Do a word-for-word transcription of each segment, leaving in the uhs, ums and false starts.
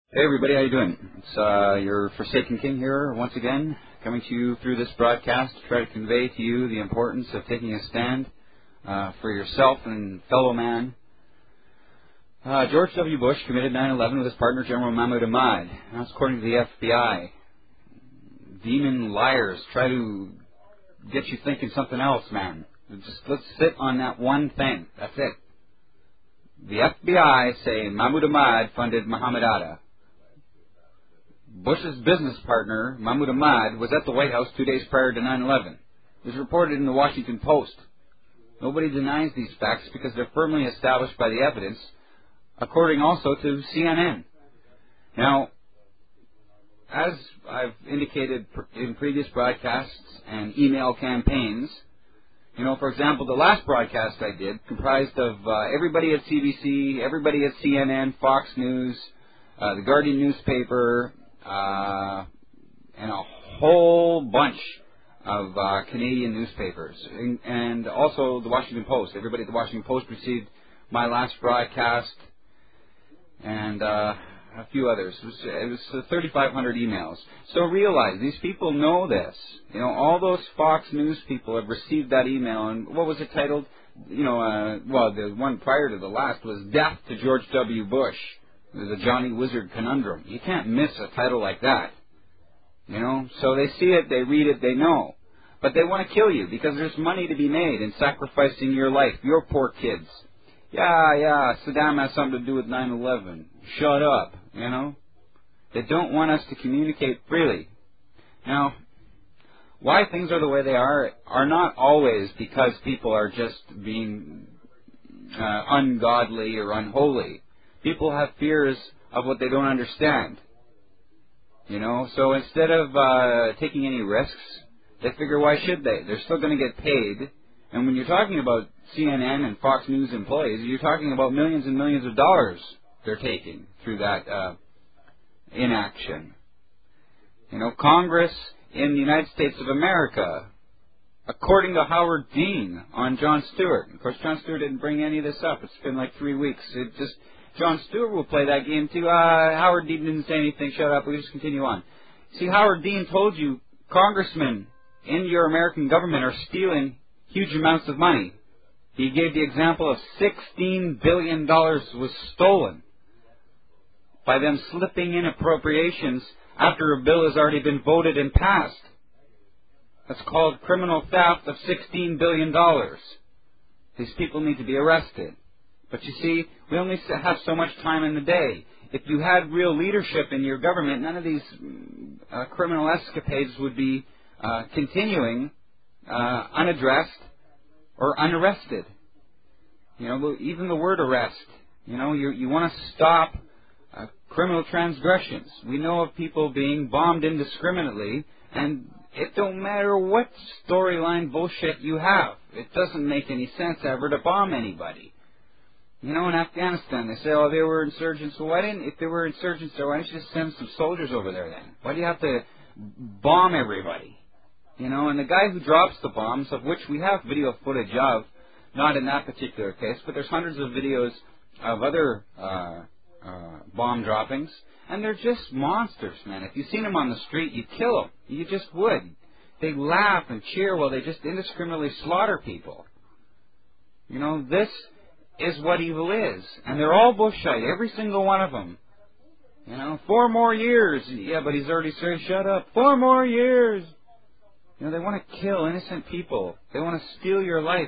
Hey everybody, how you doing? It's uh, your Forsaken King here once again, coming to you through this broadcast to try to convey to you the importance of taking a stand uh, for yourself and fellow man. Uh, George W. Bush committed nine eleven with his partner General Mahmoud Ahmad. That's according to the F B I. Demon liars try to get you thinking something else, man. Just let's sit on that one thing. That's it. The F B I say Mahmoud Ahmad funded Muhammad Atta. Bush's business partner, Mahmoud Ahmad, was at the White House two days prior to nine eleven. It was reported in the Washington Post. Nobody denies these facts because they're firmly established by the evidence, according also to C N N. Now, as I've indicated in previous broadcasts and email campaigns, you know, for example, the last broadcast I did comprised of uh, everybody at C B C, everybody at C N N, Fox News, uh, the Guardian newspaper, uh, and a whole bunch of uh, Canadian newspapers, and, and also the Washington Post. Everybody at the Washington Post received my last broadcast, and uh, a few others. It was, it was thirty-five hundred emails. So realize, these people know this. You know, all those Fox News people have received that email, and what was it titled? You know, uh, well, the one prior to the last was Death to George W. Bush. It was a Johnny Wizard conundrum. You can't miss a title like that. You know, so they see it, they read it, they know. But they want to kill you because there's money to be made in sacrificing your life, your poor kids. Yeah, yeah, Saddam has something to do with nine eleven. Shut up, you know. They don't want us to communicate freely. Now, why things are the way they are are not always because people are just being uh, ungodly or unholy. People have fears of what they don't understand. You know, so instead of uh, taking any risks, they figure, why should they? They're still going to get paid. And when you're talking about C N N and Fox News employees, you're talking about millions and millions of dollars they're taking through that uh, inaction. You know, Congress in the United States of America, according to Howard Dean on Jon Stewart. Of course, Jon Stewart didn't bring any of this up. It's been like three weeks. It just Jon Stewart will play that game too. Uh, Howard Dean didn't say anything. Shut up. We just continue on. See, Howard Dean told you congressmen in your American government are stealing huge amounts of money. He gave the example of sixteen billion dollars was stolen by them slipping in appropriations after a bill has already been voted and passed. That's called criminal theft of sixteen billion dollars. These people need to be arrested. But you see, we only have so much time in the day. If you had real leadership in your government, none of these uh, criminal escapades would be uh, continuing uh, unaddressed or unarrested. You know, even the word arrest, you know, you, you want to stop uh, criminal transgressions. We know of people being bombed indiscriminately, and it don't matter what storyline bullshit you have. It doesn't make any sense ever to bomb anybody. You know, in Afghanistan, they say, oh, they were insurgents. Well, why didn't, if they were insurgents, why didn't you just send some soldiers over there then? Why do you have to bomb everybody? You know, and the guy who drops the bombs, of which we have video footage of, not in that particular case, but there's hundreds of videos of other uh, uh, bomb droppings, and they're just monsters, man. If you've seen them on the street, you'd kill them. You just would. They laugh and cheer while they just indiscriminately slaughter people. You know, this is what evil is. And they're all Bushite, every single one of them. You know, four more years. Yeah, but he's already said, shut up. Four more years. You know, they want to kill innocent people. They want to steal your life.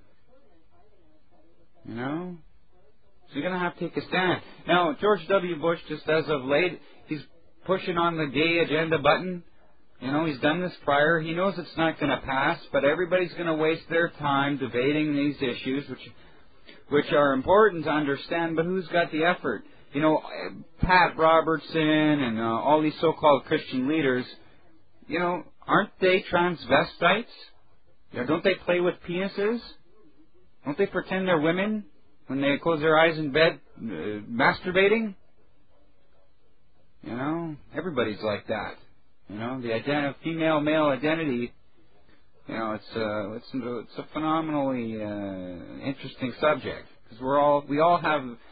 You know? So you're going to have to take a stand. Now, George W. Bush, just as of late, he's pushing on the gay agenda button. You know, he's done this prior. He knows it's not going to pass, but everybody's going to waste their time debating these issues, which which are important to understand, but who's got the effort? You know, Pat Robertson and uh, all these so-called Christian leaders, you know, aren't they transvestites? You know, don't they play with penises? Don't they pretend they're women when they close their eyes in bed uh, masturbating? You know, everybody's like that. You know, the ident- female-male identity, you know, it's a, it's, it's a phenomenally uh, interesting subject because we're all we all have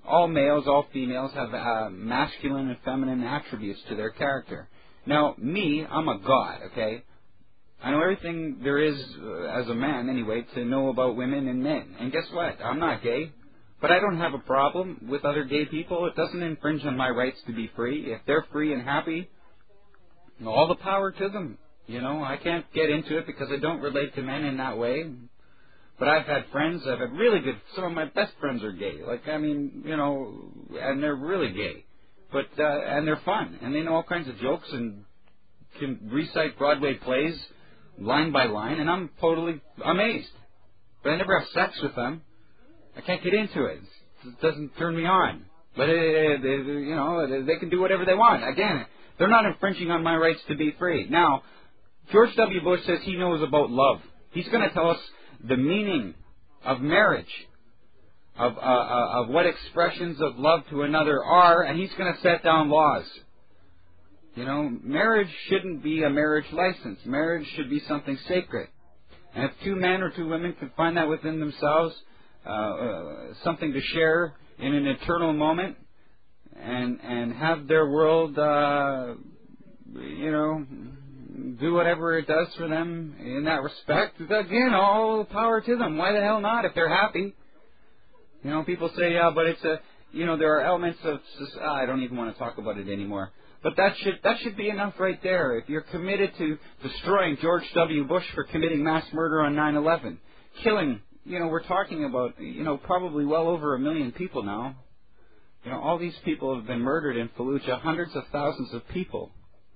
all males, all females have uh, masculine and feminine attributes to their character. Now, me, I'm a god, okay? I know everything there is, uh, as a man anyway, to know about women and men. And guess what? I'm not gay. But I don't have a problem with other gay people. It doesn't infringe on my rights to be free. If they're free and happy, all the power to them. You know, I can't get into it because I don't relate to men in that way. But I've had friends, I've had really good, some of my best friends are gay. Like, I mean, you know, and they're really gay. But, uh, and they're fun. And they know all kinds of jokes and can recite Broadway plays line by line. And I'm totally amazed. But I never have sex with them. I can't get into it. It doesn't turn me on. But, it, it, it, you know, they can do whatever they want. Again, they're not infringing on my rights to be free. Now, George W. Bush says he knows about love. He's going to tell us the meaning of marriage, of, uh, uh, of what expressions of love to another are, and he's going to set down laws. You know, marriage shouldn't be a marriage license. Marriage should be something sacred. And if two men or two women can find that within themselves, uh, uh, something to share in an eternal moment, and and have their world, uh, you know, do whatever it does for them in that respect, again, all power to them. Why the hell not if they're happy? You know, people say, yeah, but it's a, you know, there are elements of, oh, I don't even want to talk about it anymore. But that should that should be enough right there. If you're committed to destroying George W. Bush for committing mass murder on nine eleven, killing, you know, we're talking about, you know, probably well over a million people now. You know, all these people have been murdered in Fallujah, hundreds of thousands of people.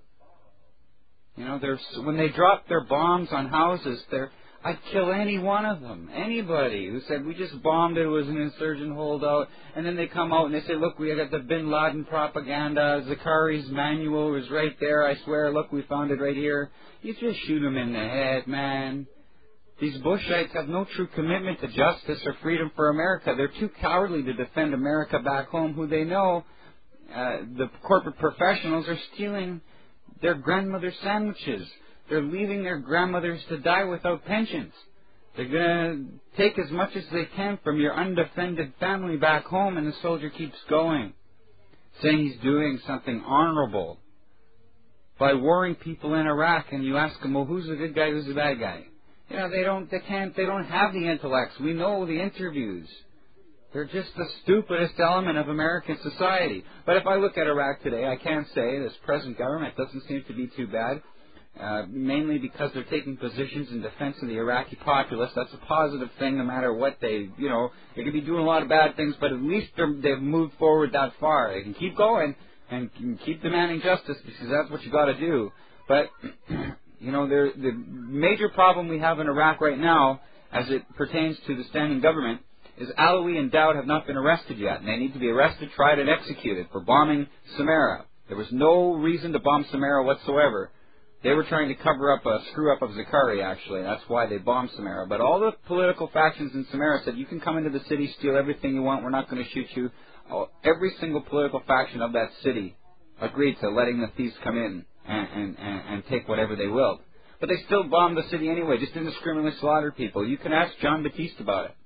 You know, there's, when they drop their bombs on houses, they're, I'd kill any one of them. Anybody who said, we just bombed it, it was an insurgent holdout. And then they come out and they say, look, we got the Bin Laden propaganda. Zakari's manual was right there. I swear, look, we found it right here. You just shoot them in the head, man. These Bushites have no true commitment to justice or freedom for America. They're too cowardly to defend America back home, who they know, uh, the corporate professionals are stealing their grandmother's sandwiches. They're leaving their grandmothers to die without pensions. They're going to take as much as they can from your undefended family back home, and the soldier keeps going, saying he's doing something honorable by warring people in Iraq. And you ask them, well, who's the good guy, who's the bad guy? You know, they don't, they can't, they don't have the intellects. We know the interviews. They're just the stupidest element of American society. But if I look at Iraq today, I can say this present government doesn't seem to be too bad, uh, mainly because they're taking positions in defense of the Iraqi populace. That's a positive thing, no matter what they, you know, they could be doing a lot of bad things, but at least they've moved forward that far. They can keep going and can keep demanding justice, because that's what you got to do. But you know, the major problem we have in Iraq right now, as it pertains to the standing government, is Alawi and Dowd have not been arrested yet, and they need to be arrested, tried, and executed for bombing Samarra. There was no reason to bomb Samarra whatsoever. They were trying to cover up a screw-up of Zakari, actually. That's why they bombed Samarra. But all the political factions in Samarra said, you can come into the city, steal everything you want, we're not going to shoot you. Every single political faction of that city agreed to letting the thieves come in and, and, and, and take whatever they willed. But they still bombed the city anyway, just indiscriminately slaughtered people. You can ask John Batiste about it.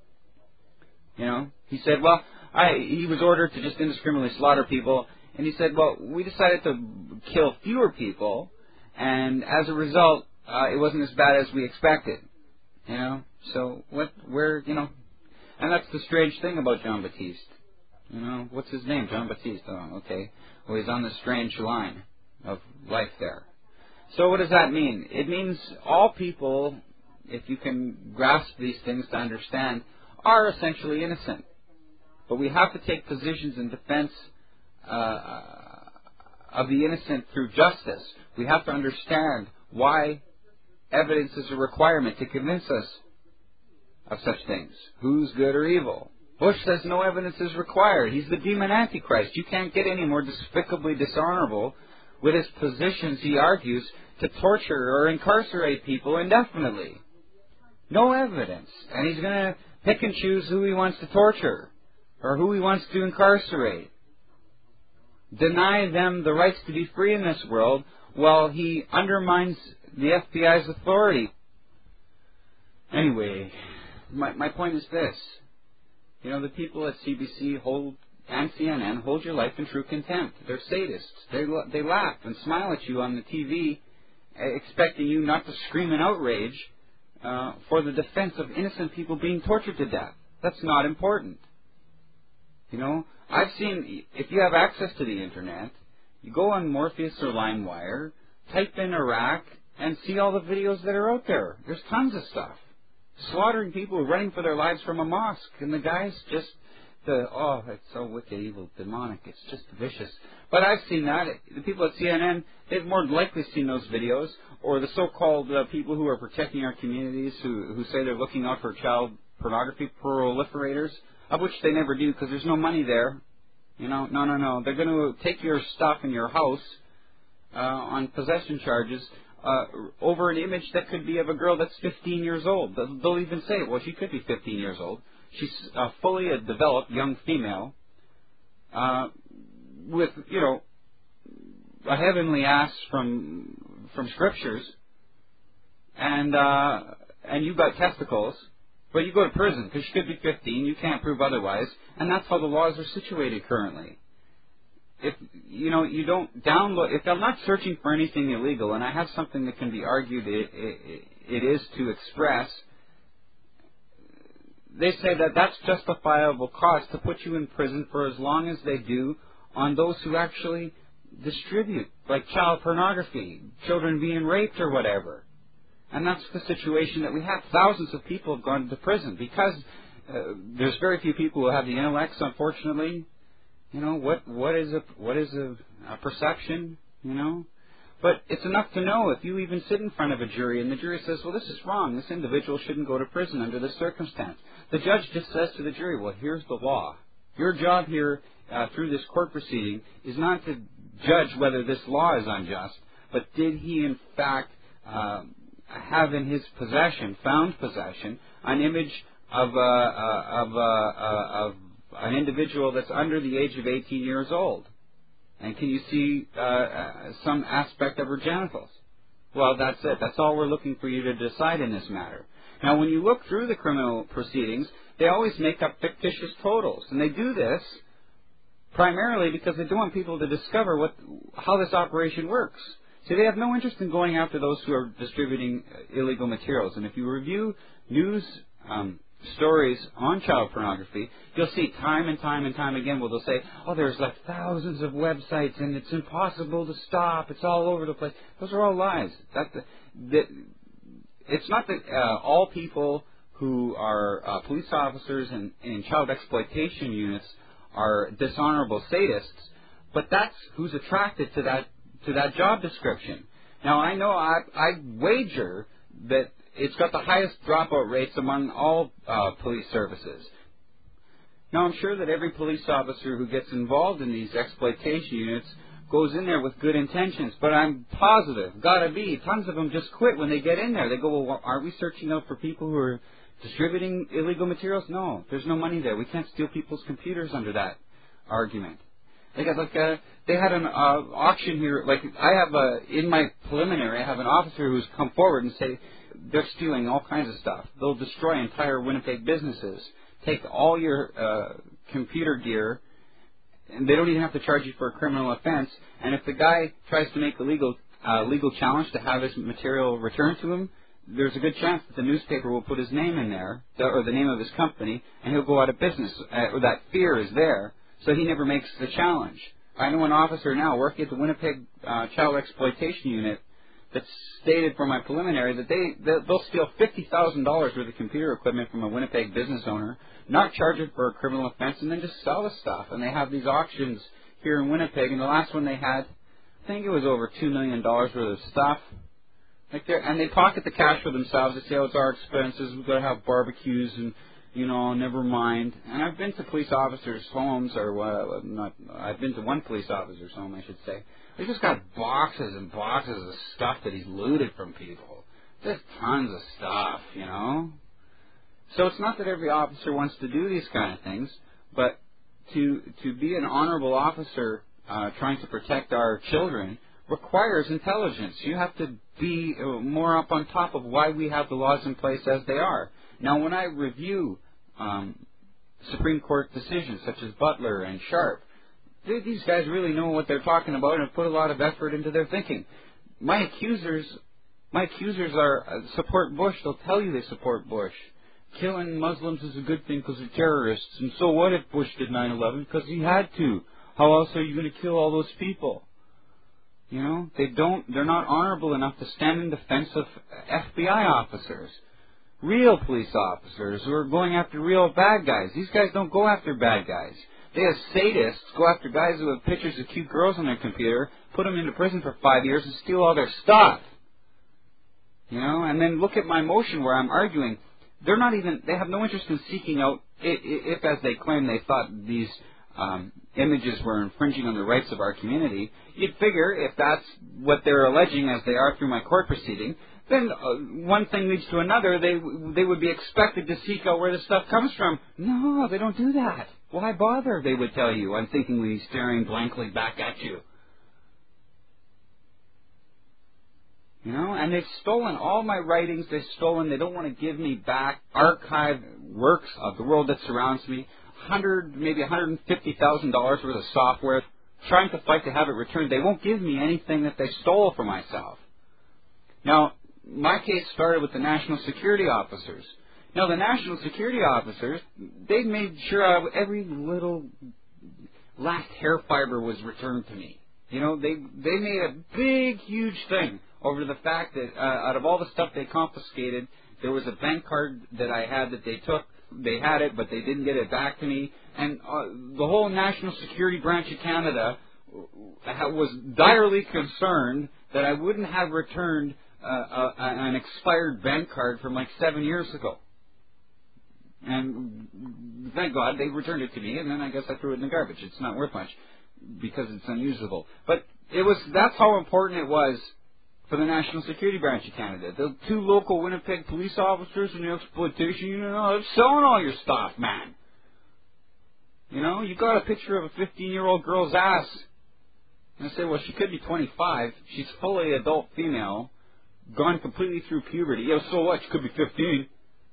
You know, he said, well, I, he was ordered to just indiscriminately slaughter people, and he said, well, we decided to kill fewer people, and as a result, uh, it wasn't as bad as we expected. You know, so what, where, you know, and that's the strange thing about John Batiste. You know, what's his name? John Batiste. Oh, okay. Well, he's on the strange line of life there. So what does that mean? It means all people, if you can grasp these things to understand, are essentially innocent. But we have to take positions in defense uh, of the innocent through justice. We have to understand why evidence is a requirement to convince us of such things. Who's good or evil? Bush says no evidence is required. He's the demon antichrist. You can't get any more despicably dishonorable with his positions, he argues, to torture or incarcerate people indefinitely. No evidence. And he's going to pick and choose who he wants to torture or who he wants to incarcerate. Deny them the rights to be free in this world while he undermines the F B I's authority. Anyway, my, my point is this. You know, the people at C B C hold and C N N hold your life in true contempt. They're sadists. They they laugh and smile at you on the T V, expecting you not to scream in outrage uh, for the defense of innocent people being tortured to death. That's not important. You know, I've seen, if you have access to the Internet, you go on Morpheus or LimeWire, type in Iraq, and see all the videos that are out there. There's tons of stuff. Slaughtering people running for their lives from a mosque, and the guy's just, the oh, it's so wicked, evil, demonic, it's just vicious. But I've seen that. The people at C N N, they've more than likely seen those videos, or the so-called uh, people who are protecting our communities, who, who say they're looking out for child pornography proliferators, of which they never do because there's no money there. You know, no, no, no. They're going to take your stuff in your house uh, on possession charges uh, over an image that could be of a girl that's fifteen years old. They'll, they'll even say, well, she could be fifteen years old. She's a fully a developed young female uh, with, you know, a heavenly ass from from scriptures, and uh, and you've got testicles. But you go to prison because you could be fifteen. You can't prove otherwise, and that's how the laws are situated currently. If you know you don't download, if I'm not searching for anything illegal, and I have something that can be argued it, it, it is to express, they say that that's justifiable cause to put you in prison for as long as they do on those who actually distribute, like child pornography, children being raped or whatever. And that's the situation that we have. Thousands of people have gone to prison because uh, there's very few people who have the intellects, unfortunately. You know, what what is a what is a, a perception, you know? But it's enough to know if you even sit in front of a jury and the jury says, well, this is wrong. This individual shouldn't go to prison under this circumstance. The judge just says to the jury, well, here's the law. Your job here uh, through this court proceeding is not to judge whether this law is unjust, but did he in fact uh, have in his possession, found possession, an image of, uh, uh, of, uh, uh, of an individual that's under the age of eighteen years old? And can you see uh, uh, some aspect of her genitals? Well, that's it. That's all we're looking for you to decide in this matter. Now, when you look through the criminal proceedings, they always make up fictitious totals. And they do this primarily because they don't want people to discover what, how this operation works. So they have no interest in going after those who are distributing illegal materials. And if you review news um, stories on child pornography, you'll see time and time and time again where they'll say, oh, there's like thousands of websites and it's impossible to stop. It's all over the place. Those are all lies. That, that, it's not that uh, all people who are uh, police officers and in child exploitation units are dishonorable sadists, but that's who's attracted to that to that job description. Now, I know I, I wager that it's got the highest dropout rates among all uh, police services. Now, I'm sure that every police officer who gets involved in these exploitation units goes in there with good intentions, but I'm positive, gotta be, tons of them just quit when they get in there. They go, well, aren't we searching out for people who are distributing illegal materials? No, there's no money there. We can't steal people's computers under that argument. They got like a, they had an uh, auction here. Like I have a in my preliminary, I have an officer who's come forward and say they're stealing all kinds of stuff. They'll destroy entire Winnipeg businesses, take all your uh, computer gear, and they don't even have to charge you for a criminal offense. And if the guy tries to make a legal uh, legal challenge to have his material returned to him, there's a good chance that the newspaper will put his name in there, or the name of his company, and he'll go out of business. Uh, or that fear is there. So he never makes the challenge. I know an officer now working at the Winnipeg uh, Child Exploitation Unit that's stated for my preliminary that they, they'll steal fifty thousand dollars worth of computer equipment from a Winnipeg business owner, not charge it for a criminal offense, and then just sell the stuff. And they have these auctions here in Winnipeg, and the last one they had, I think it was over two million dollars worth of stuff. Like and they pocket the cash for themselves. They say, oh, it's our expenses. We've got to have barbecues and, you know, never mind. And I've been to police officers' homes, or uh, not. I've been to one police officer's home, I should say. He's just got boxes and boxes of stuff that he's looted from people. Just tons of stuff, you know. So it's not that every officer wants to do these kind of things, but to to be an honorable officer uh, trying to protect our children requires intelligence. You have to be more up on top of why we have the laws in place as they are. Now, when I review um, Supreme Court decisions such as Butler and Sharp. They, these guys really know what they're talking about and have put a lot of effort into their thinking. My accusers, my accusers are uh, support Bush. They'll tell you they support Bush. Killing Muslims is a good thing because they're terrorists. And so what if Bush did nine eleven? Because he had to. How else are you going to kill all those people? You know, they don't, they're not honorable enough to stand in defense of F B I officers, real police officers who are going after real bad guys. These guys don't go after bad guys. They have sadists go after guys who have pictures of cute girls on their computer, put them into prison for five years and steal all their stuff. You know, and then look at my motion where I'm arguing. They're not even, they have no interest in seeking out, if, if as they claim they thought these um, images were infringing on the rights of our community, you'd figure if that's what they're alleging as they are through my court proceeding, then uh, one thing leads to another. They they would be expected to seek out where the stuff comes from. No, they don't do that. Why bother, they would tell you, unthinkingly staring blankly back at you. You know, and they've stolen all my writings. They've stolen. They don't want to give me back archived works of the world that surrounds me. Hundred, maybe one hundred fifty thousand dollars worth of software. Trying to fight to have it returned. They won't give me anything that they stole for myself. Now, my case started with the national security officers. Now, the national security officers, they made sure I, every little last hair fiber was returned to me. You know, they they made a big, huge thing over the fact that uh, out of all the stuff they confiscated, there was a bank card that I had that they took. They had it, but they didn't get it back to me. And uh, the whole National Security Branch of Canada was direly concerned that I wouldn't have returned uh, a, an expired bank card from like seven years ago. And thank God they returned it to me, and then I guess I threw it in the garbage. It's not worth much because it's unusable. But it was that's how important it was for the National Security Branch of Canada. The two local Winnipeg police officers in the exploitation unit, oh, they're selling all your stuff, man. You know, you got a picture of a fifteen-year-old girl's ass. And I say, well, she could be twenty-five. She's fully adult female, gone completely through puberty. Yeah, so what? She could be fifteen.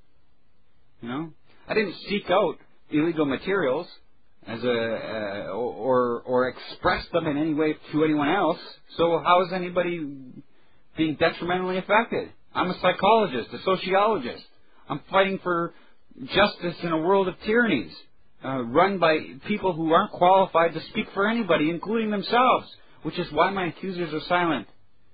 You know? I didn't seek out illegal materials as a uh, or or express them in any way to anyone else. So how is anybody being detrimentally affected? I'm a psychologist, a sociologist. I'm fighting for justice in a world of tyrannies, uh, run by people who aren't qualified to speak for anybody, including themselves, which is why my accusers are silent,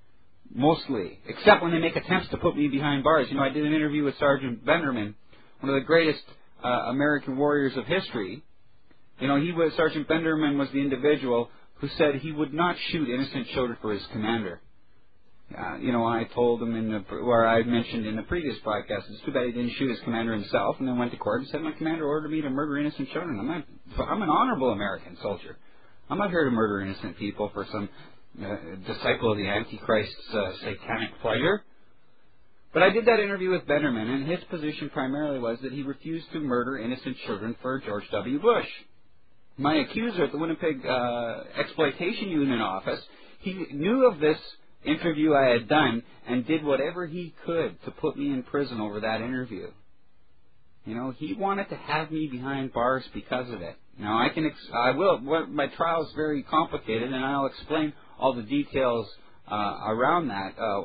mostly, except when they make attempts to put me behind bars. You know, I did an interview with Sergeant Benderman, one of the greatest uh, American warriors of history. You know, he was Sergeant Benderman was the individual who said he would not shoot innocent children for his commander. Uh, you know, I told him in the, or I mentioned in the previous broadcast, it's too bad he didn't shoot his commander himself, and then went to court and said, my commander ordered me to murder innocent children. I'm not, I'm an honorable American soldier. I'm not here to murder innocent people for some uh, disciple of the Antichrist's uh, satanic pleasure. But I did that interview with Benderman, and his position primarily was that he refused to murder innocent children for George W. Bush. My accuser at the Winnipeg uh, Exploitation Unit office, he knew of this interview I had done and did whatever he could to put me in prison over that interview. You know, he wanted to have me behind bars because of it. Now, I can, ex- I will, my trial is very complicated, and I'll explain all the details uh, around that, uh,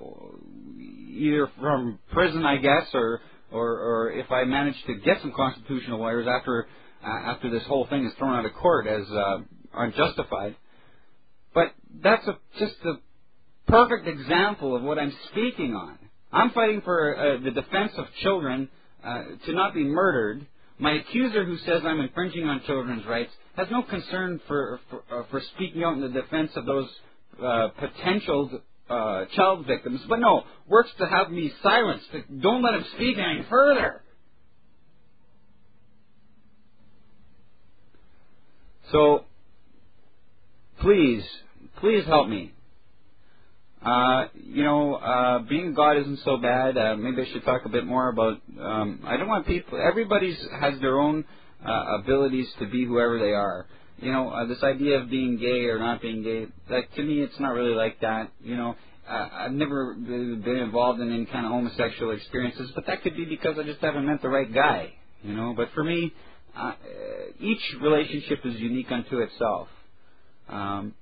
either from prison, I guess, or, or, or if I manage to get some constitutional lawyers after uh, after this whole thing is thrown out of court as uh, unjustified. But that's a, just a perfect example of what I'm speaking on. I'm fighting for uh, the defense of children uh, to not be murdered. My accuser, who says I'm infringing on children's rights, has no concern for for, uh, for speaking out in the defense of those uh, potential uh, child victims, but no, works to have me silenced. Don't let him speak any further. So, please, please help me. Uh, you know, uh, being God isn't so bad. Uh, maybe I should talk a bit more about, um, I don't want people, everybody's has their own uh, abilities to be whoever they are. You know, uh, this idea of being gay or not being gay, like, to me it's not really like that. You know, uh, I've never been involved in any kind of homosexual experiences, but that could be because I just haven't met the right guy. You know, but for me, uh, each relationship is unique unto itself. Um,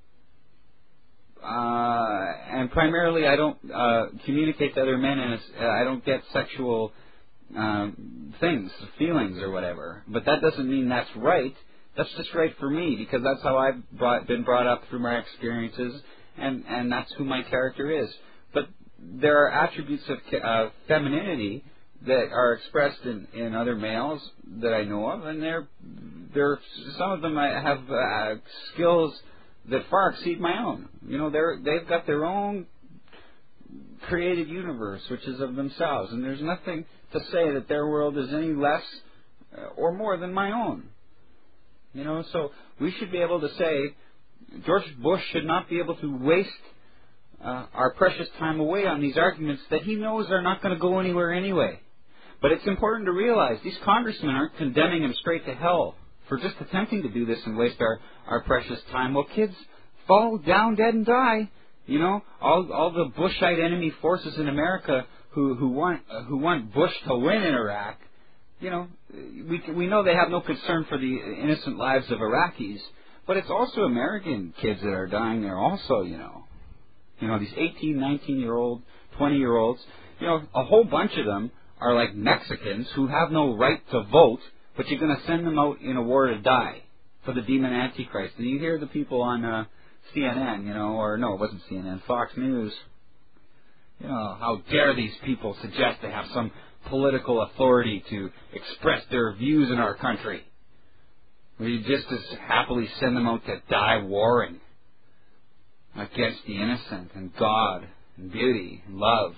uh, and primarily, I don't uh, communicate to other men, and uh, I don't get sexual um, things, feelings, or whatever. But that doesn't mean that's right. That's just right for me, because that's how I've brought, been brought up through my experiences, and, and that's who my character is. But there are attributes of uh, femininity that are expressed in, in other males that I know of, and they're, they're some of them have uh, skills that far exceed my own. You know, they're they've got their own created universe, which is of themselves, and there's nothing to say that their world is any less or more than my own. You know, so we should be able to say George Bush should not be able to waste uh, our precious time away on these arguments that he knows are not going to go anywhere anyway. But it's important to realize these congressmen aren't condemning him straight to hell for just attempting to do this and waste our, our precious time. Well, kids fall down dead and die. You know, all all the Bushite enemy forces in America who who want uh, who want Bush to win in Iraq. You know, we we know they have no concern for the innocent lives of Iraqis, but it's also American kids that are dying there also. You know, you know these eighteen, nineteen-year-old, twenty-year-olds. You know, a whole bunch of them are like Mexicans who have no right to vote, but you're going to send them out in a war to die for the demon Antichrist. And you hear the people on uh, C N N, you know, or no, it wasn't C N N, Fox News. You know, how dare these people suggest they have some political authority to express their views in our country. We just as happily send them out to die warring against the innocent and God and beauty and love.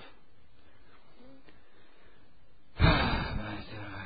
but, uh,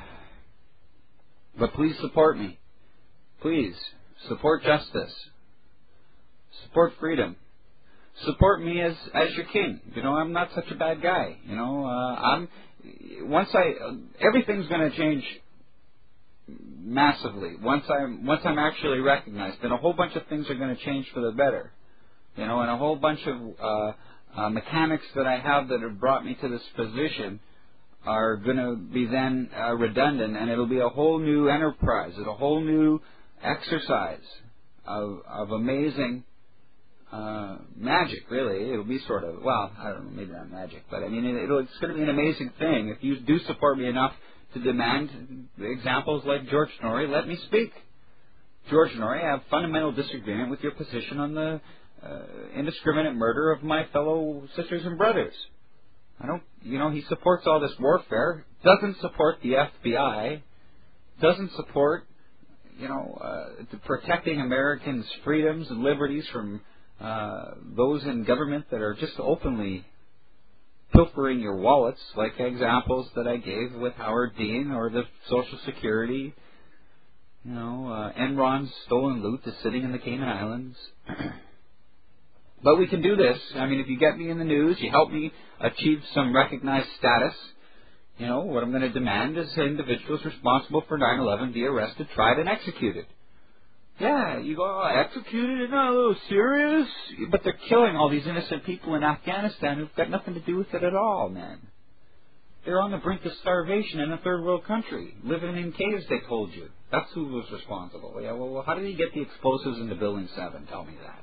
but please support me. Please support justice. Support freedom. Support me as as your king. You know, I'm not such a bad guy. You know, uh, I'm once I uh, everything's going to change massively once I'm once I'm actually recognized. Then a whole bunch of things are going to change for the better. You know, and a whole bunch of uh, uh, mechanics that I have that have brought me to this position are going to be then uh, redundant, and it'll be a whole new enterprise, a whole new exercise of of amazing. Uh, magic, really. It'll be sort of, well, I don't know, maybe not magic, but I mean, it, it'll, it's going to be an amazing thing. If you do support me enough to demand examples like George Norrie, let me speak. George Norrie, I have fundamental disagreement with your position on the uh, indiscriminate murder of my fellow sisters and brothers. I don't, you know, he supports all this warfare, doesn't support the F B I, doesn't support, you know, uh, the protecting Americans' freedoms and liberties from Uh, those in government that are just openly pilfering your wallets, like examples that I gave with Howard Dean or the Social Security. You know, uh, Enron's stolen loot is sitting in the Cayman Islands. But we can do this. I mean, if you get me in the news, you help me achieve some recognized status, you know, what I'm going to demand is individuals responsible for nine eleven be arrested, tried, and executed. Yeah, you go, oh, executed? Isn't that a little serious? But they're killing all these innocent people in Afghanistan who've got nothing to do with it at all, man. They're on the brink of starvation in a third world country, living in caves, they told you. That's who was responsible. Yeah, well, how did he get the explosives into Building seven? Tell me that.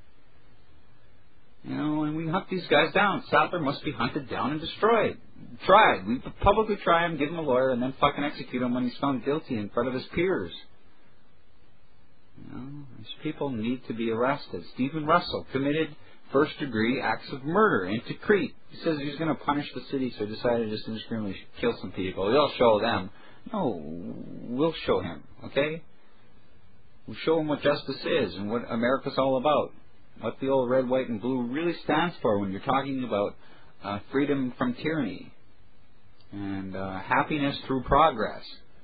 You know, and we hunt these guys down. Sadler must be hunted down and destroyed. Tried. We publicly try him, give him a lawyer, and then fucking execute him when he's found guilty in front of his peers. You know, these people need to be arrested. Stephen Russell committed first-degree acts of murder in Tikrit. He says he's going to punish the city, so he decided to just indiscriminately kill some people. He'll show them. No, we'll show him, okay? We'll show him what justice is and what America's all about. What the old red, white, and blue really stands for when you're talking about uh, freedom from tyranny and uh, happiness through progress.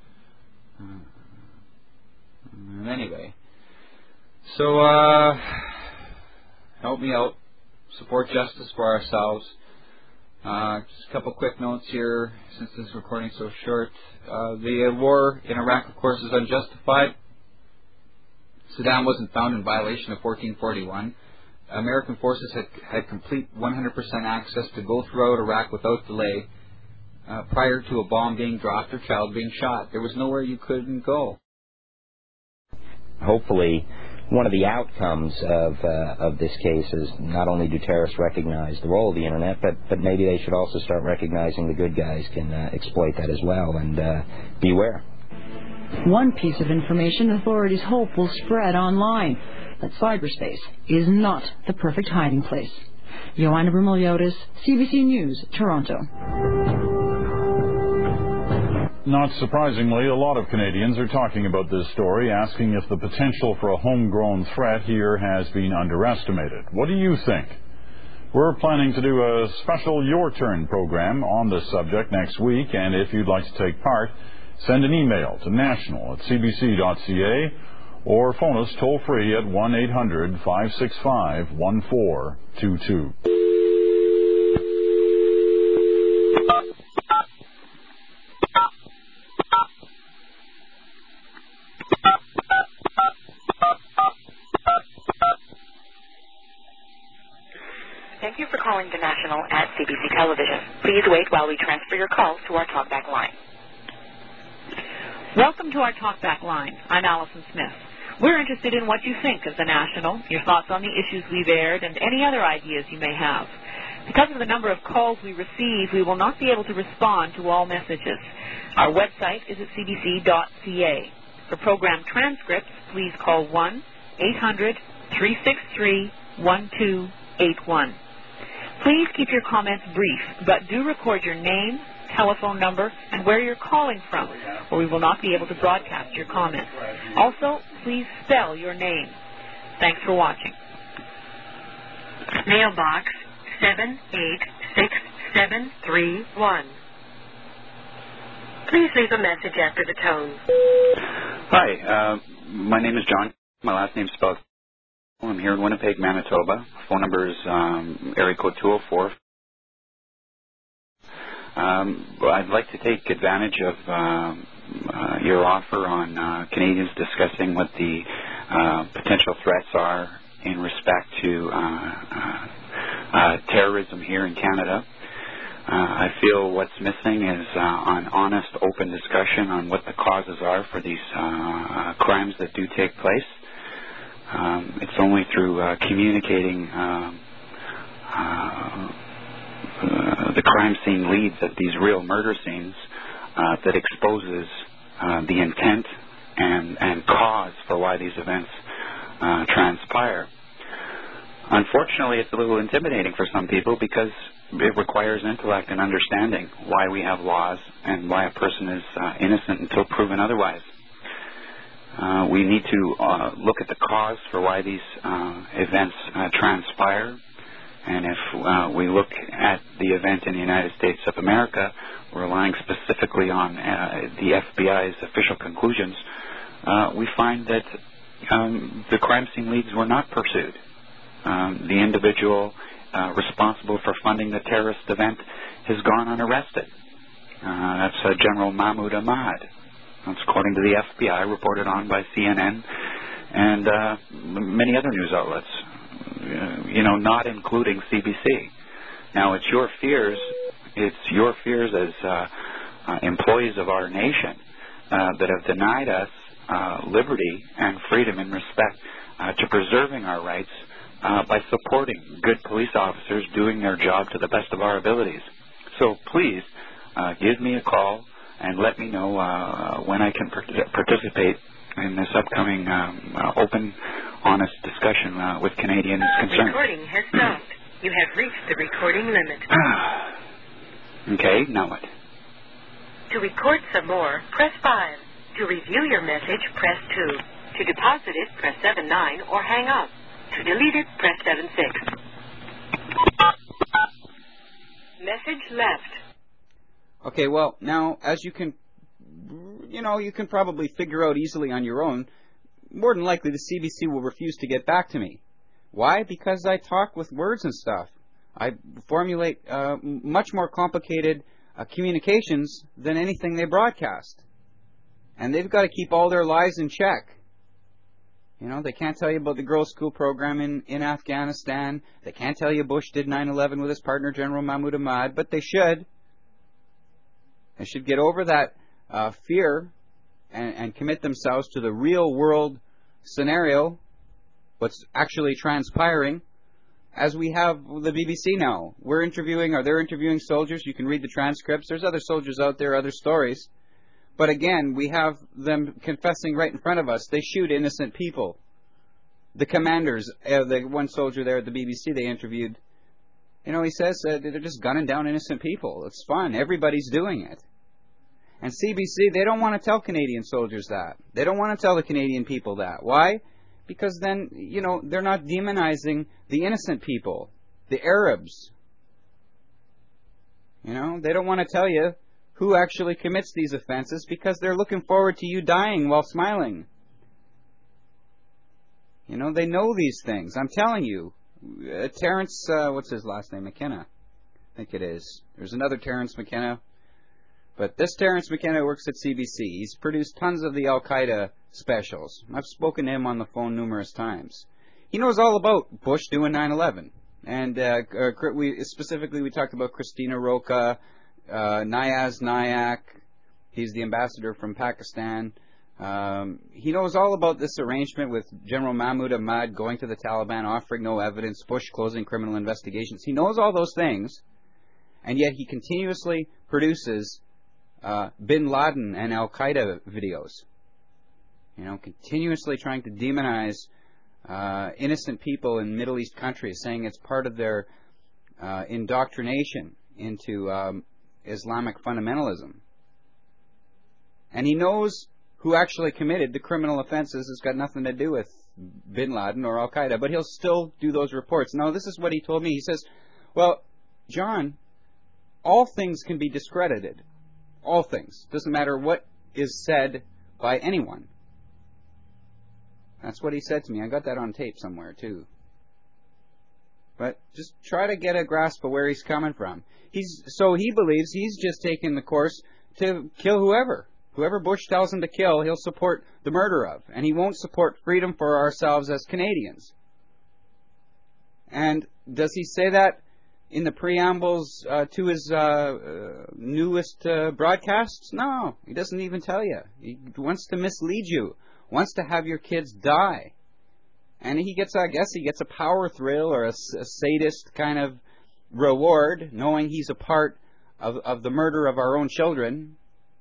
Uh, anyway. So, uh, help me out. Support justice for ourselves. Uh, just a couple quick notes here, since this recording is so short. Uh, the war in Iraq, of course, is unjustified. Saddam wasn't found in violation of fourteen forty-one. American forces had, had complete one hundred percent access to go throughout Iraq without delay uh, prior to a bomb being dropped or child being shot. There was nowhere you couldn't go. hopefully one of the outcomes of uh, of this case is not only do terrorists recognize the role of the Internet, but, but maybe they should also start recognizing the good guys can uh, exploit that as well, and uh, beware. One piece of information authorities hope will spread online, that cyberspace is not the perfect hiding place. Joanna Brumeliotis, C B C News, Toronto. Not surprisingly, a lot of Canadians are talking about this story, asking if the potential for a homegrown threat here has been underestimated. What do you think? We're planning to do a special Your Turn program on this subject next week, and if you'd like to take part, send an email to national at c b c dot c a or phone us toll-free at one eight hundred, five six five, one four two two. Thank you for calling the National at C B C Television. Please wait while we transfer your call to our talkback line. Welcome to our talkback line. I'm Allison Smith. We're interested in what you think of the National, your thoughts on the issues we've aired, and any other ideas you may have. Because of the number of calls we receive, we will not be able to respond to all messages. Our website is at c b c dot c a. For program transcripts, please call one eight hundred, three six three, one two eight one. Please keep your comments brief, but do record your name, telephone number, and where you're calling from, or we will not be able to broadcast your comments. Also, please spell your name. Thanks for watching. Mailbox seven eight six seven three one. Please leave a message after the tone. Hi, uh, my name is John. My last name is spelled. I'm here in Winnipeg, Manitoba. Phone number is um, area code two oh four. Um, I'd like to take advantage of uh, uh, your offer on uh, Canadians discussing what the uh, potential threats are in respect to uh, uh, uh, terrorism here in Canada. Uh, I feel what's missing is uh, an honest, open discussion on what the causes are for these uh, uh, crimes that do take place. Um, it's only through uh, communicating um, uh, uh, the crime scene leads at these real murder scenes uh, that exposes uh, the intent and, and cause for why these events uh, transpire. Unfortunately, it's a little intimidating for some people because it requires intellect and understanding why we have laws and why a person is uh, innocent until proven otherwise. Uh, we need to uh, look at the cause for why these uh, events uh, transpire. And if uh, we look at the event in the United States of America, relying specifically on uh, the F B I's official conclusions, uh, we find that um, the crime scene leads were not pursued. Um, the individual uh, responsible for funding the terrorist event has gone unarrested. Uh, that's uh, General Mahmoud Ahmad. That's according to the F B I, reported on by C N N and uh, many other news outlets, uh, you know, not including C B C. Now, it's your fears, it's your fears as uh, uh, employees of our nation uh, that have denied us uh, liberty and freedom in respect uh, to preserving our rights uh, by supporting good police officers doing their job to the best of our abilities. So please uh, give me a call and let me know uh, when I can part- participate in this upcoming um, uh, open, honest discussion uh, with Canadians concerned. Recording has stopped. You have reached the recording limit. Okay, now what? To record some more, press five. To review your message, press two. To deposit it, press seven nine or hang up. To delete it, press seven six. Message left. Okay, well, now, as you can, you know, you can probably figure out easily on your own, more than likely the C B C will refuse to get back to me. Why? Because I talk with words and stuff. I formulate uh, much more complicated uh, communications than anything they broadcast. And they've got to keep all their lies in check. You know, they can't tell you about the girls' school program in, in Afghanistan. They can't tell you Bush did nine eleven with his partner, General Mahmoud Ahmad, but they should. They should get over that uh, fear and, and commit themselves to the real world scenario, what's actually transpiring, as we have the B B C now. We're interviewing, or they're interviewing soldiers. You can read the transcripts. There's other soldiers out there, other stories. But again, we have them confessing right in front of us. They shoot innocent people. The commanders, uh, the one soldier there at the B B C they interviewed, you know, he says uh, they're just gunning down innocent people. It's fun. Everybody's doing it. And C B C, they don't want to tell Canadian soldiers that. They don't want to tell the Canadian people that. Why? Because then, you know, they're not demonizing the innocent people, the Arabs. You know, they don't want to tell you who actually commits these offenses because they're looking forward to you dying while smiling. You know, they know these things. I'm telling you. Uh, Terrence, uh, what's his last name? McKenna. I think it is. There's another Terrence McKenna. But this Terrence McKenna works at C B C. He's produced tons of the Al-Qaeda specials. I've spoken to him on the phone numerous times. He knows all about Bush doing nine eleven. And uh, we specifically, we talked about Christina Roca, uh, Nayaz Nayak. He's the ambassador from Pakistan. Um, he knows all about this arrangement with General Mahmoud Ahmad going to the Taliban, offering no evidence, Bush closing criminal investigations. He knows all those things, and yet he continuously produces uh, Bin Laden and Al-Qaeda videos. You know, continuously trying to demonize uh, innocent people in Middle East countries, saying it's part of their uh, indoctrination into um, Islamic fundamentalism. And he knows who actually committed the criminal offenses. It's got nothing to do with Bin Laden or Al-Qaeda, but he'll still do those reports. Now, this is what he told me. He says, well, John, all things can be discredited. All things. Doesn't matter what is said by anyone. That's what he said to me. I got that on tape somewhere, too. But just try to get a grasp of where he's coming from. He's so he believes he's just taking the course to kill whoever. Whoever Bush tells him to kill, he'll support the murder of. And he won't support freedom for ourselves as Canadians. And does he say that in the preambles uh, to his uh, uh, newest uh, broadcasts? No, he doesn't even tell you. He wants to mislead you. Wants to have your kids die. And he gets, I guess, he gets a power thrill or a, a sadist kind of reward, knowing he's a part of, of the murder of our own children.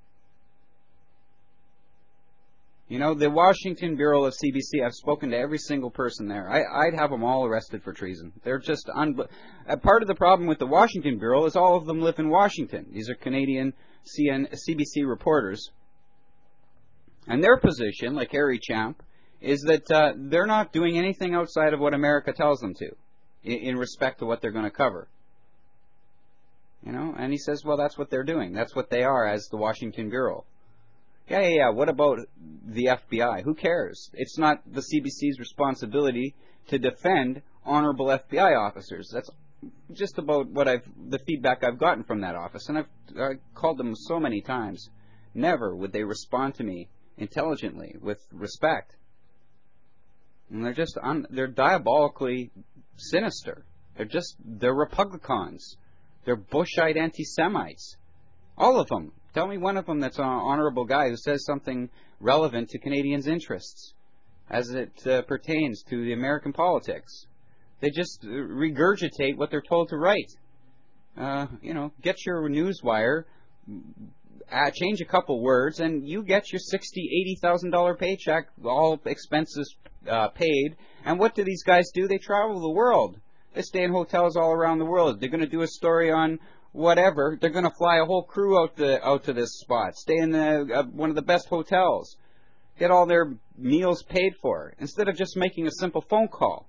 You know, the Washington Bureau of C B C, I've spoken to every single person there. I, I'd have them all arrested for treason. They're just... Un- uh, part of the problem with the Washington Bureau is all of them live in Washington. These are Canadian C N- C B C reporters. And their position, like Harry Champ, is that uh, they're not doing anything outside of what America tells them to, in, in respect to what they're going to cover. You know, and he says, well, that's what they're doing. That's what they are as the Washington Bureau. Yeah, yeah, yeah. What about the F B I? Who cares? It's not the C B C's responsibility to defend honorable F B I officers. That's just about what I've, the feedback I've gotten from that office. And I've I called them so many times. Never would they respond to me intelligently, with respect. And they're just, un, they're diabolically sinister. They're just, they're Republicans. They're Bushite anti-Semites. All of them. Tell me one of them that's an honorable guy who says something relevant to Canadians' interests as it uh, pertains to the American politics. They just regurgitate what they're told to write. Uh, you know, get your newswire, uh, change a couple words, and you get your sixty thousand dollars, eighty thousand dollars paycheck, all expenses uh, paid. And what do these guys do? They travel the world. They stay in hotels all around the world. They're going to do a story on whatever. They're going to fly a whole crew out the out to this spot, stay in the, uh, one of the best hotels, get all their meals paid for, instead of just making a simple phone call.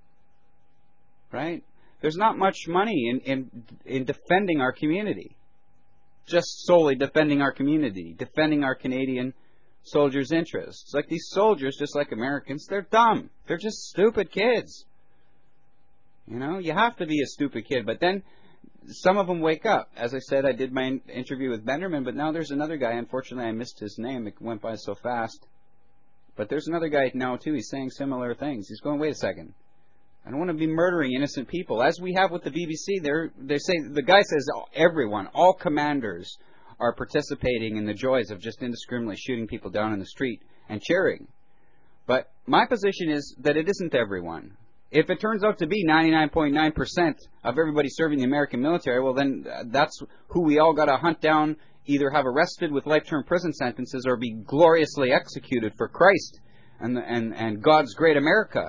Right? There's not much money in, in, in defending our community. Just solely defending our community, defending our Canadian soldiers' interests. Like these soldiers, just like Americans, they're dumb. They're just stupid kids. You know, you have to be a stupid kid, but then some of them wake up. As I said, I did my interview with Benderman, but now there's another guy. Unfortunately, I missed his name. It went by so fast. But there's another guy now, too. He's saying similar things. He's going, wait a second. I don't want to be murdering innocent people. As we have with the B B C, they're, they say, the guy says everyone, all commanders are participating in the joys of just indiscriminately shooting people down in the street and cheering. But my position is that it isn't everyone. If it turns out to be ninety-nine point nine percent of everybody serving the American military, well, then that's who we all got to hunt down, either have arrested with life-term prison sentences or be gloriously executed for Christ and, and, and God's great America.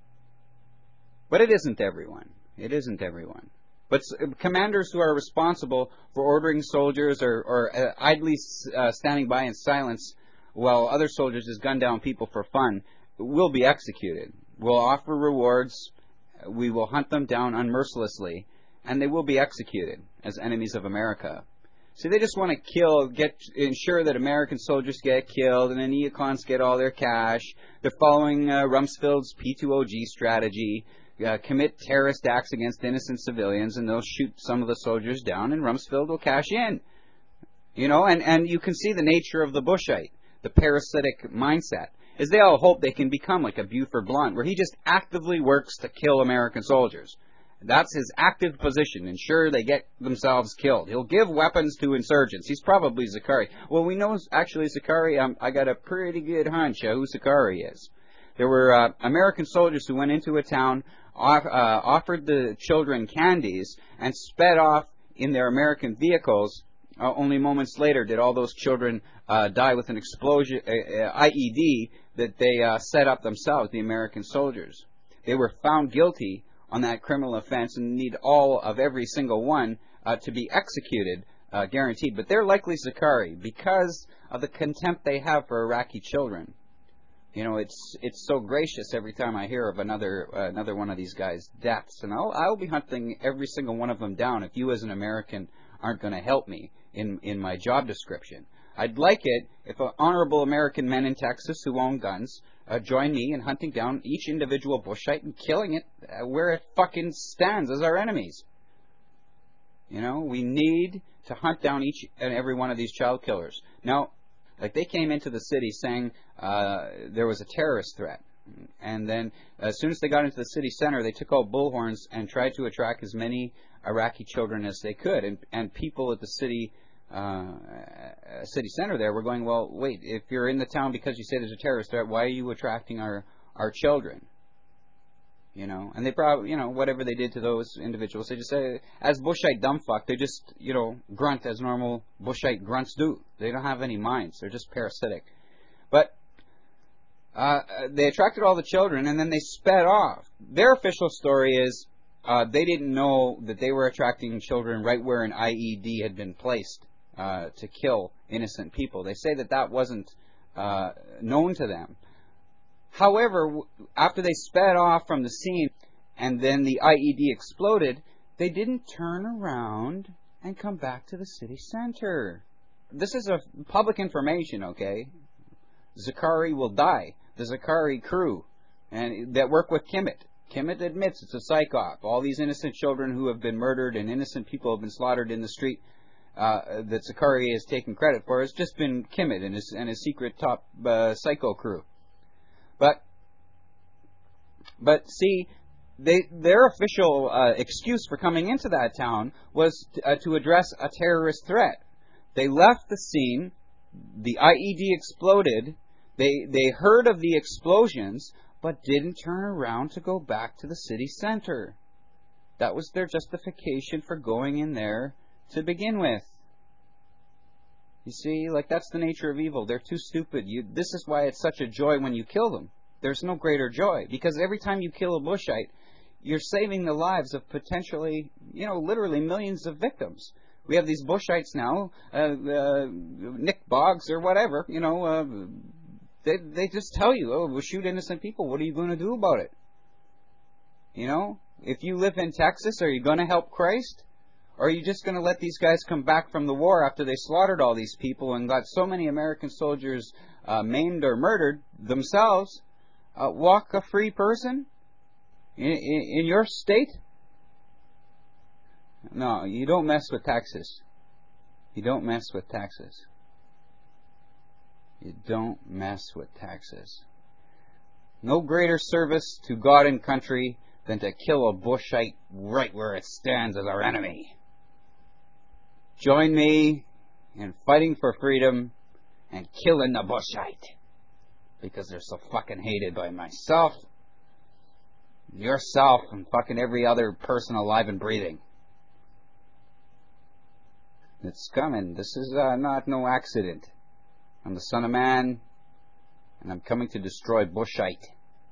But it isn't everyone. It isn't everyone. But commanders who are responsible for ordering soldiers or, or uh, idly uh, standing by in silence while other soldiers just gun down people for fun will be executed. We'll offer rewards. We will hunt them down unmercilessly, and they will be executed as enemies of America. See, they just want to kill, get ensure that American soldiers get killed, and the neocons get all their cash. They're following uh, Rumsfeld's P two O G strategy. Uh, commit terrorist acts against innocent civilians, and they'll shoot some of the soldiers down, and Rumsfeld will cash in. You know, and, and you can see the nature of the Bushite, the parasitic mindset, is they all hope they can become like a Buford Blunt, where he just actively works to kill American soldiers. That's his active position, ensure they get themselves killed. He'll give weapons to insurgents. He's probably Zakari. Well, we know actually Zakari, um, I got a pretty good hunch uh, who Zakari is. There were uh, American soldiers who went into a town, off, uh, offered the children candies, and sped off in their American vehicles. Uh, only moments later did all those children uh, die with an explosion, uh, I E D that they uh, set up themselves, the American soldiers. They were found guilty on that criminal offense and need all of every single one uh, to be executed, uh, guaranteed. But they're likely Zakari because of the contempt they have for Iraqi children. You know, it's it's so gracious every time I hear of another uh, another one of these guys' deaths, and I'll I'll be hunting every single one of them down if you as an American aren't going to help me in in my job description. I'd like it if uh, honorable American men in Texas who own guns uh, join me in hunting down each individual Bushite and killing it uh, where it fucking stands as our enemies. You know, we need to hunt down each and every one of these child killers. Now, like they came into the city saying uh, there was a terrorist threat. And then as soon as they got into the city center, they took out bullhorns and tried to attract as many Iraqi children as they could. And, and people at the city uh, city center there were going, well, wait, if you're in the town because you say there's a terrorist threat, why are you attracting our, our children? You know, and they probably, you know, whatever they did to those individuals, they just say, as Bushite dumbfuck, they just, you know, grunt as normal Bushite grunts do. They don't have any minds. They're just parasitic. But uh, they attracted all the children, and then they sped off. Their official story is uh, they didn't know that they were attracting children right where an I E D had been placed uh, to kill innocent people. They say that that wasn't uh, known to them. However, after they sped off from the scene and then the I E D exploded, they didn't turn around and come back to the city center. This is a public information, okay? Zakari will die. The Zakari crew and that work with Kimmett. Kimmett admits it's a psyop. All these innocent children who have been murdered and innocent people have been slaughtered in the street uh, that Zakari has taken credit for has just been Kimmett and his, and his secret top uh, psycho crew. But, but see, they, their official uh, excuse for coming into that town was to, uh, to address a terrorist threat. They left the scene, the I E D exploded, they, they heard of the explosions, but didn't turn around to go back to the city center. That was their justification for going in there to begin with. You see, like that's the nature of evil. They're too stupid. You, this is why it's such a joy when you kill them. There's no greater joy. Because every time you kill a Bushite, you're saving the lives of potentially, you know, literally millions of victims. We have these Bushites now, uh, uh, Nick Boggs or whatever, you know, uh, they, they just tell you, oh, we'll shoot innocent people. What are you going to do about it? You know, if you live in Texas, are you going to help Christ? Or are you just going to let these guys come back from the war after they slaughtered all these people and got so many American soldiers uh, maimed or murdered themselves, uh, walk a free person in, in, in your state? No, you don't mess with Texas. You don't mess with Texas. You don't mess with Texas. No greater service to God and country than to kill a Bushite right where it stands as our enemy. Join me in fighting for freedom and killing the Bushite. because they're so fucking hated by myself, yourself, and fucking every other person alive and breathing. It's coming. This is uh, not no accident. I'm the Son of Man, and I'm coming to destroy Bushite.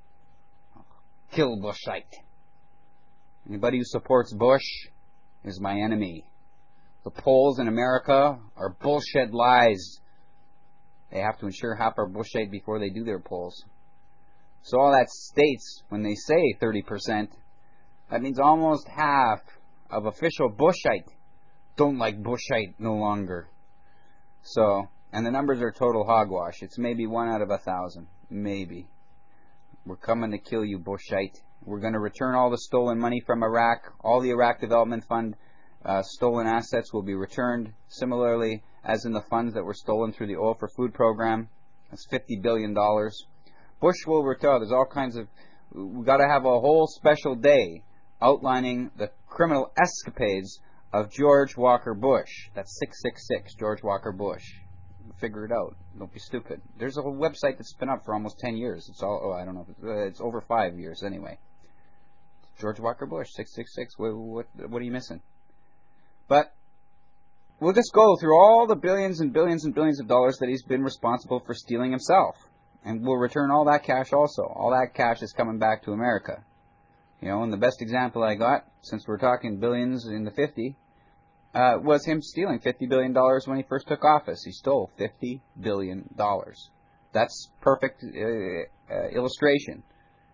Kill Bushite. Anybody who supports Bush is my enemy. The polls in America are bullshit lies. They have to ensure half are Bushite before they do their polls. So all that states, when they say thirty percent, that means almost half of official Bushite don't like Bushite no longer. So, and the numbers are total hogwash. It's maybe one out of a thousand. Maybe. We're coming to kill you, Bushite. We're going to return all the stolen money from Iraq. All the Iraq Development Fund uh, stolen assets will be returned. Similarly, as in the funds that were stolen through the Oil for Food program. That's fifty billion dollars. Bush will return. There's all kinds of... We've got to have a whole special day outlining the criminal escapades of George Walker Bush. That's six six six, George Walker Bush. Figure it out. Don't be stupid. There's a whole website that's been up for almost ten years. It's all... Oh, I don't know. It's, uh, it's over five years anyway. George Walker Bush, six six six. What, what, what are you missing? But... we'll just go through all the billions and billions and billions of dollars that he's been responsible for stealing himself. And we'll return all that cash also. All that cash is coming back to America. You know, and the best example I got, since we're talking billions in the fifty, uh, was him stealing fifty billion dollars when he first took office. He stole fifty billion dollars. That's perfect uh, uh, illustration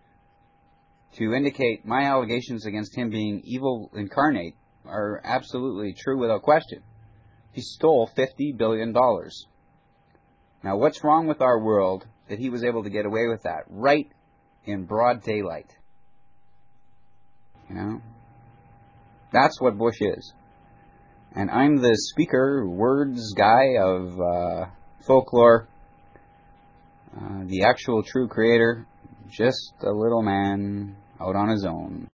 to indicate my allegations against him being evil incarnate are absolutely true without question. He stole fifty billion dollars. Now, what's wrong with our world that he was able to get away with that right in broad daylight? You know? That's what Bush is. And I'm the speaker, words guy of uh, folklore, uh, the actual true creator, just a little man out on his own.